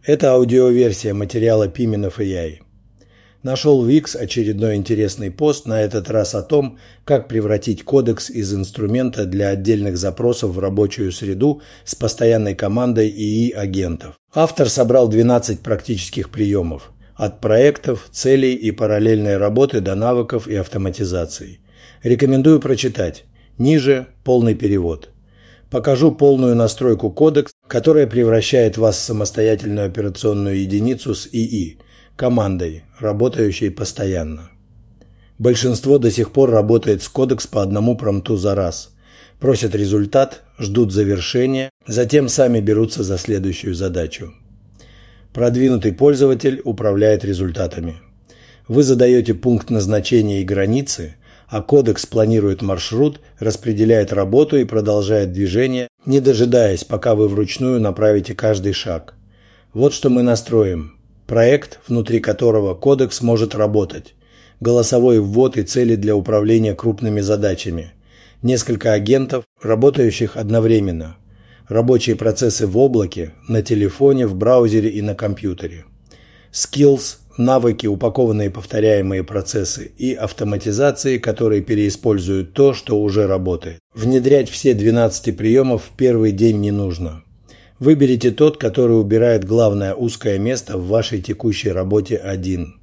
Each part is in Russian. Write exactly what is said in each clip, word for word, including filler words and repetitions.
Это аудиоверсия материала Pimenov эй ай. Нашел в X очередной интересный пост, на этот раз о том, как превратить кодекс из инструмента для отдельных запросов в рабочую среду с постоянной командой ИИ агентов. Автор собрал двенадцать практических приемов. От проектов, целей и параллельной работы до навыков и автоматизации. Рекомендую прочитать. Ниже полный перевод. Покажу полную настройку кодекс, которая превращает вас в самостоятельную операционную единицу с ИИ, командой, работающей постоянно. Большинство до сих пор работает с кодекс по одному промпту за раз. Просят результат, ждут завершения, затем сами берутся за следующую задачу. Продвинутый пользователь управляет результатами. Вы задаете пункт назначения и границы, а кодекс планирует маршрут, распределяет работу и продолжает движение, не дожидаясь, пока вы вручную направите каждый шаг. Вот что мы настроим. Проект, внутри которого кодекс может работать. Голосовой ввод и цели для управления крупными задачами. Несколько агентов, работающих одновременно. Рабочие процессы в облаке, на телефоне, в браузере и на компьютере. Skills, навыки, упакованные повторяемые процессы и автоматизации, которые переиспользуют то, что уже работает. Внедрять все двенадцать приемов в первый день не нужно. Выберите тот, который убирает главное узкое место в вашей текущей работе один.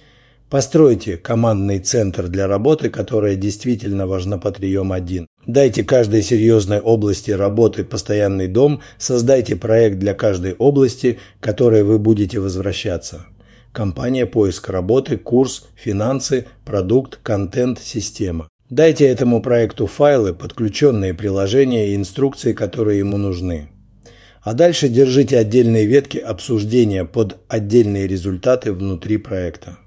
Постройте командный центр для работы, которая действительно важна по приему один. Дайте каждой серьезной области работы постоянный дом, создайте проект для каждой области, к которой вы будете возвращаться. Компания, поиск работы, курс, финансы, продукт, контент, система. Дайте этому проекту файлы, подключенные приложения и инструкции, которые ему нужны. А дальше держите отдельные ветки обсуждения под отдельные результаты внутри проекта.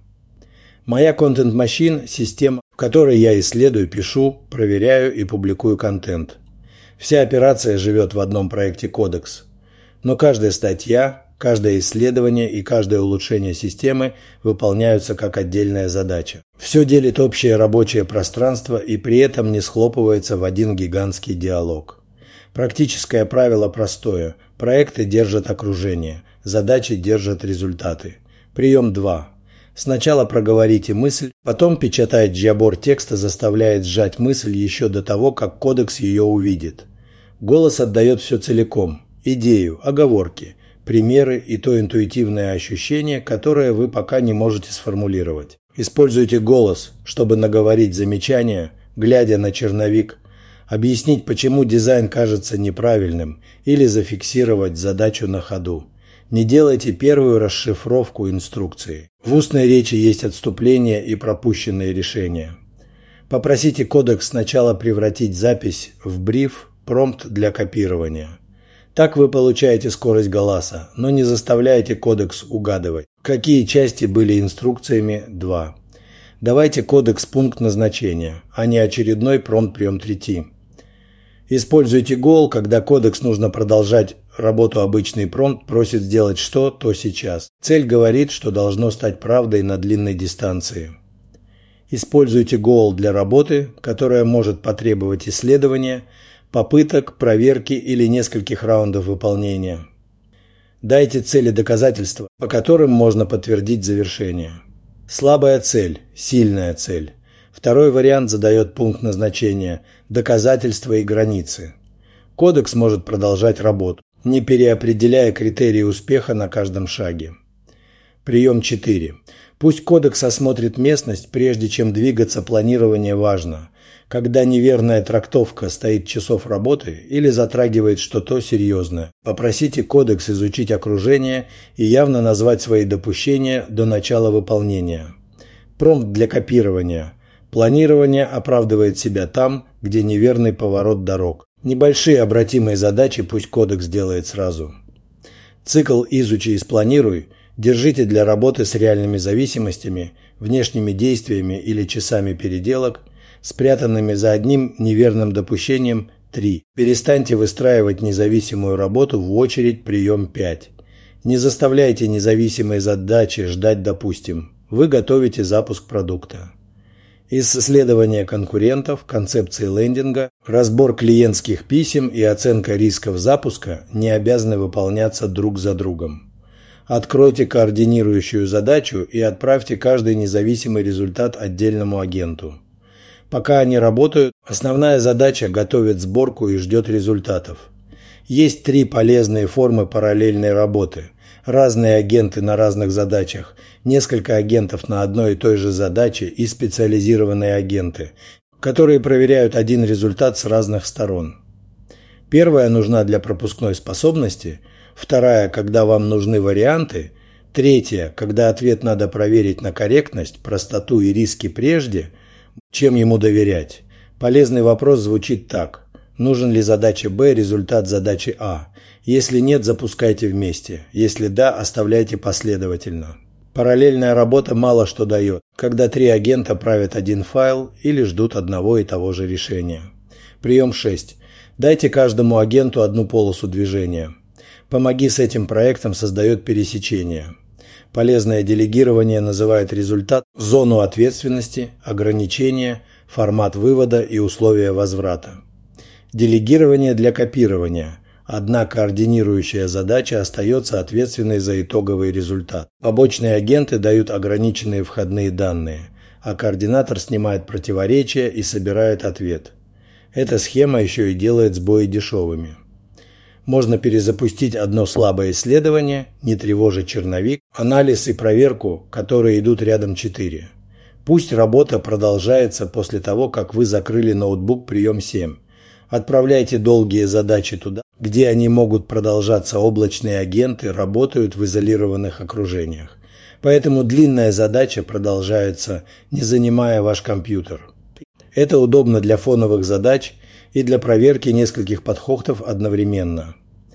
Моя Content Machine – система, в которой я исследую, пишу, проверяю и публикую контент. Вся операция живет в одном проекте кодекс. Но каждая статья, каждое исследование и каждое улучшение системы выполняются как отдельная задача. Все делит общее рабочее пространство и при этом не схлопывается в один гигантский диалог. Практическое правило простое. Проекты держат окружение, задачи держат результаты. Прием два. Сначала проговорите мысль, потом печатает джабор текста заставляет сжать мысль еще до того, как кодекс ее увидит. Голос отдает все целиком. Идею, оговорки, примеры и то интуитивное ощущение, которое вы пока не можете сформулировать. Используйте голос, чтобы наговорить замечания, глядя на черновик, объяснить, почему дизайн кажется неправильным, или зафиксировать задачу на ходу. Не делайте первую расшифровку инструкции. В устной речи есть отступления и пропущенные решения. Попросите кодекс сначала превратить запись в бриф, промпт для копирования. Так вы получаете скорость голоса, но не заставляете кодекс угадывать, какие части были инструкциями два. Давайте кодекс пункт назначения, а не очередной промпт-прием трети. Используйте гол, когда кодекс нужно продолжать работу, обычный промпт просит сделать что, то сейчас. Цель говорит, что должно стать правдой на длинной дистанции. Используйте гол для работы, которая может потребовать исследования, попыток, проверки или нескольких раундов выполнения. Дайте цели доказательства, по которым можно подтвердить завершение. Слабая цель, сильная цель. Второй вариант задает пункт назначения, доказательства и границы. Кодекс может продолжать работу, не переопределяя критерии успеха на каждом шаге. Прием четыре. Пусть кодекс осмотрит местность, прежде чем двигаться, планирование важно. Когда неверная трактовка стоит часов работы или затрагивает что-то серьезное, попросите кодекс изучить окружение и явно назвать свои допущения до начала выполнения. Промпт для копирования. Планирование оправдывает себя там, где неверный поворот дорог. Небольшие обратимые задачи пусть кодекс делает сразу. Цикл «Изучи и спланируй» держите для работы с реальными зависимостями, внешними действиями или часами переделок, спрятанными за одним неверным допущением три. Перестаньте выстраивать независимую работу в очередь прием пять. Не заставляйте независимые задачи ждать, допустим. Вы готовите запуск продукта. Исследование конкурентов, концепции лендинга, разбор клиентских писем и оценка рисков запуска не обязаны выполняться друг за другом. Откройте координирующую задачу и отправьте каждый независимый результат отдельному агенту. Пока они работают, основная задача готовит сборку и ждет результатов. Есть три полезные формы параллельной работы. Разные агенты на разных задачах, несколько агентов на одной и той же задаче и специализированные агенты, которые проверяют один результат с разных сторон. Первая нужна для пропускной способности, вторая, когда вам нужны варианты, третья, когда ответ надо проверить на корректность, простоту и риски прежде, чем ему доверять. Полезный вопрос звучит так: нужен ли задаче Б результат задачи А? Если нет, запускайте вместе. Если да, оставляйте последовательно. Параллельная работа мало что дает, когда три агента правят один файл или ждут одного и того же решения. Прием шесть. Дайте каждому агенту одну полосу движения. «Помоги» с этим проектом создает пересечение. Полезное делегирование называет результат, зону ответственности, ограничения, формат вывода и условия возврата. Делегирование для копирования. Одна координирующая задача остается ответственной за итоговый результат. Побочные агенты дают ограниченные входные данные, а координатор снимает противоречия и собирает ответ. Эта схема еще и делает сбои дешевыми. Можно перезапустить одно слабое исследование, не тревожить черновик, анализ и проверку, которые идут рядом четыре. Пусть работа продолжается после того, как вы закрыли ноутбук прием семь. Отправляйте долгие задачи туда, где они могут продолжаться. Облачные агенты работают в изолированных окружениях. Поэтому длинная задача продолжается, не занимая ваш компьютер. Это удобно для фоновых задач и для проверки нескольких подходов одновременно.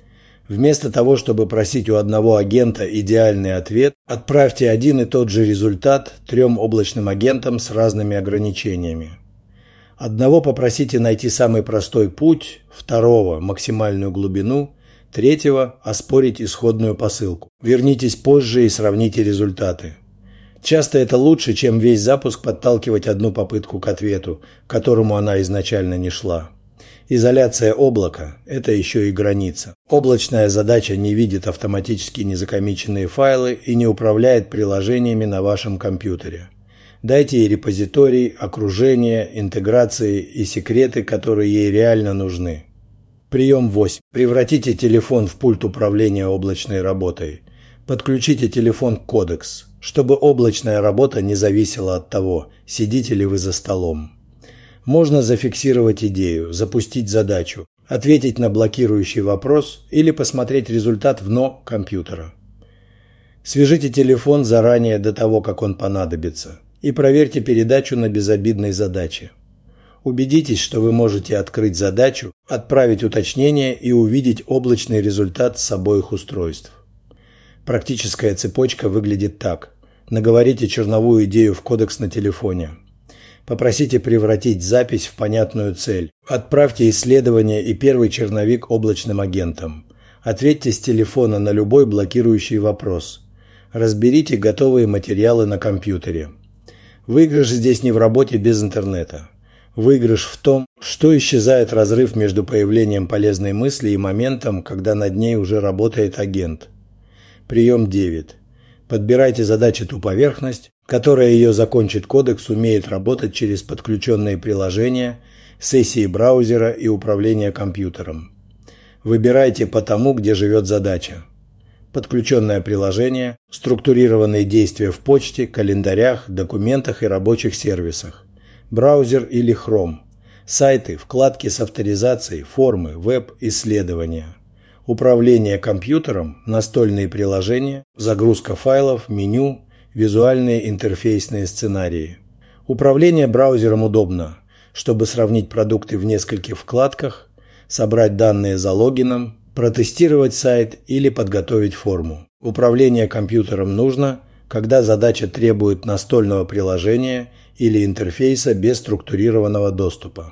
Вместо того, чтобы просить у одного агента идеальный ответ, отправьте один и тот же результат трем облачным агентам с разными ограничениями. Одного попросите найти самый простой путь, второго – максимальную глубину, третьего – оспорить исходную посылку. Вернитесь позже и сравните результаты. Часто это лучше, чем весь запуск подталкивать одну попытку к ответу, к которому она изначально не шла. Изоляция облака – это еще и граница. Облачная задача не видит автоматически незакомиченные файлы и не управляет приложениями на вашем компьютере. Дайте ей репозиторий, окружение, интеграции и секреты, которые ей реально нужны. Прием восемь. Превратите телефон в пульт управления облачной работой. Подключите телефон к Codex, чтобы облачная работа не зависела от того, сидите ли вы за столом. Можно зафиксировать идею, запустить задачу, ответить на блокирующий вопрос или посмотреть результат в но компьютера. Свяжите телефон заранее до того, как он понадобится, и проверьте передачу на безобидной задаче. Убедитесь, что вы можете открыть задачу, отправить уточнение и увидеть облачный результат с обоих устройств. Практическая цепочка выглядит так. Наговорите черновую идею в кодекс на телефоне. Попросите превратить запись в понятную цель. Отправьте исследование и первый черновик облачным агентам. Ответьте с телефона на любой блокирующий вопрос. Разберите готовые материалы на компьютере. Выигрыш здесь не в работе без интернета. Выигрыш в том, что исчезает разрыв между появлением полезной мысли и моментом, когда над ней уже работает агент. Прием девять. Подбирайте задачи ту поверхность, которая ее закончит. Кодекс умеет работать через подключенные приложения, сессии браузера и управление компьютером. Выбирайте по тому, где живет задача. Подключенное приложение, структурированные действия в почте, календарях, документах и рабочих сервисах. Браузер или Chrome. Сайты, вкладки с авторизацией, формы, веб, исследования. Управление компьютером, настольные приложения, загрузка файлов, меню, визуальные интерфейсные сценарии. Управление браузером удобно, чтобы сравнить продукты в нескольких вкладках, собрать данные за логином, протестировать сайт или подготовить форму. Управление компьютером нужно, когда задача требует настольного приложения или интерфейса без структурированного доступа.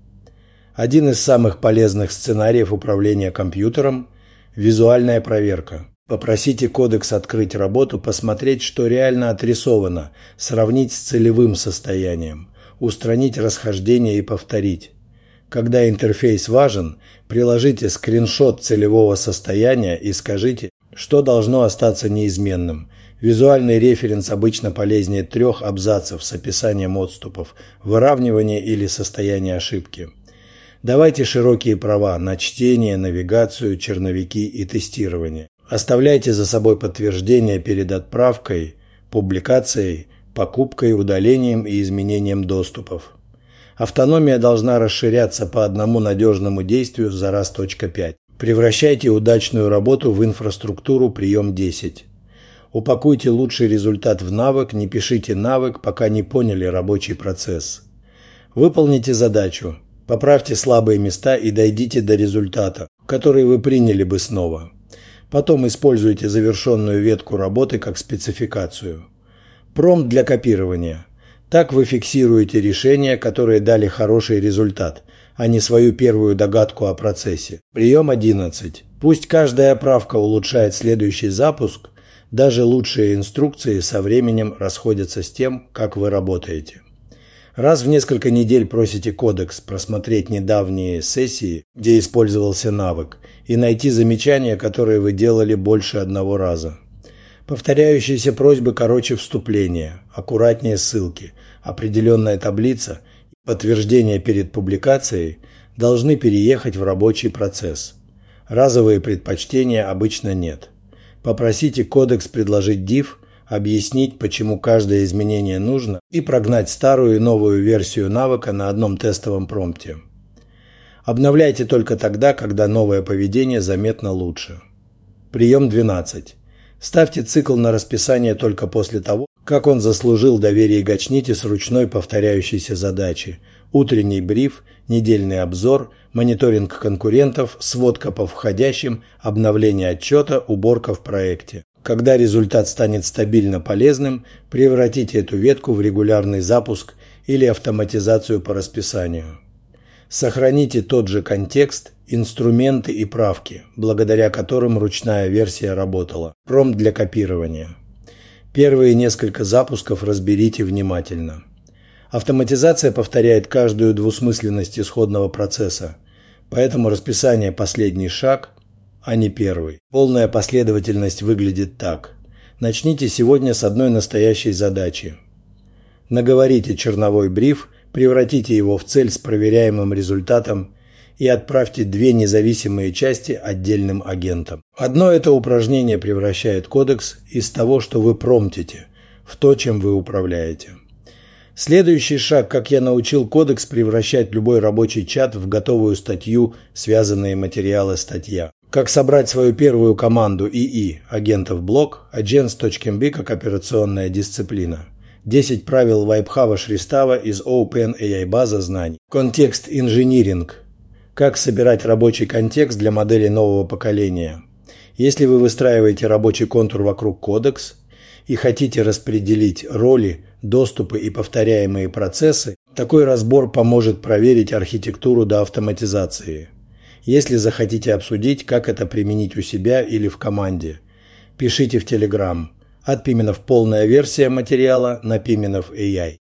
Один из самых полезных сценариев управления компьютером – визуальная проверка. Попросите Codex открыть работу, посмотреть, что реально отрисовано, сравнить с целевым состоянием, устранить расхождения и повторить. Когда интерфейс важен, приложите скриншот целевого состояния и скажите, Что должно остаться неизменным? Визуальный референс обычно полезнее трех абзацев с описанием отступов, выравнивания или состояния ошибки. Давайте широкие права на чтение, навигацию, черновики и тестирование. Оставляйте за собой подтверждение перед отправкой, публикацией, покупкой, удалением и изменением доступов. Автономия должна расширяться по одному надежному действию за раз точка пять. Превращайте удачную работу в инфраструктуру прием десять. Упакуйте лучший результат в навык, не пишите навык, пока не поняли рабочий процесс. Выполните задачу, поправьте слабые места и дойдите до результата, который вы приняли бы снова. Потом используйте завершенную ветку работы как спецификацию. Промпт для копирования. Так вы фиксируете решения, которые дали хороший результат, а не свою первую догадку о процессе. Прием одиннадцать. Пусть каждая правка улучшает следующий запуск, даже лучшие инструкции со временем расходятся с тем, как вы работаете. Раз в несколько недель просите кодекс просмотреть недавние сессии, где использовался навык, и найти замечания, которые вы делали больше одного раза. Повторяющиеся просьбы короче вступления, аккуратнее ссылки, определенная таблица и подтверждение перед публикацией должны переехать в рабочий процесс. Разовые предпочтения обычно нет. Попросите кодекс предложить div, объяснить, почему каждое изменение нужно, и прогнать старую и новую версию навыка на одном тестовом промпте. Обновляйте только тогда, когда новое поведение заметно лучше. Прием двенадцать. Ставьте цикл на расписание только после того, как он заслужил доверие Гачните с ручной повторяющейся задачи. Утренний бриф, недельный обзор, мониторинг конкурентов, сводка по входящим, обновление отчета, уборка в проекте. Когда результат станет стабильно полезным, превратите эту ветку в регулярный запуск или автоматизацию по расписанию. Сохраните тот же контекст, инструменты и правки, благодаря которым ручная версия работала. Промпт для копирования. Первые несколько запусков разберите внимательно. Автоматизация повторяет каждую двусмысленность исходного процесса, поэтому расписание – последний шаг, а не первый. Полная последовательность выглядит так. Начните сегодня с одной настоящей задачи. Наговорите черновой бриф, превратите его в цель с проверяемым результатом и отправьте две независимые части отдельным агентам. Одно это упражнение превращает кодекс из того, что вы промптите, в то, чем вы управляете. Следующий шаг, как я научил кодекс превращать любой рабочий чат в готовую статью, связанные материалы статья. Как собрать свою первую команду ИИ, агентов блок, agents.mb как операционная дисциплина. десять правил Вайбхава Шристава из OpenAI база знаний. Контекст инжиниринг. Как собирать рабочий контекст для моделей нового поколения. Если вы выстраиваете рабочий контур вокруг кодекс и хотите распределить роли, доступы и повторяемые процессы, такой разбор поможет проверить архитектуру до автоматизации. Если захотите обсудить, как это применить у себя или в команде, пишите в Telegram. От Пименов полная версия материала на Пименов эй ай.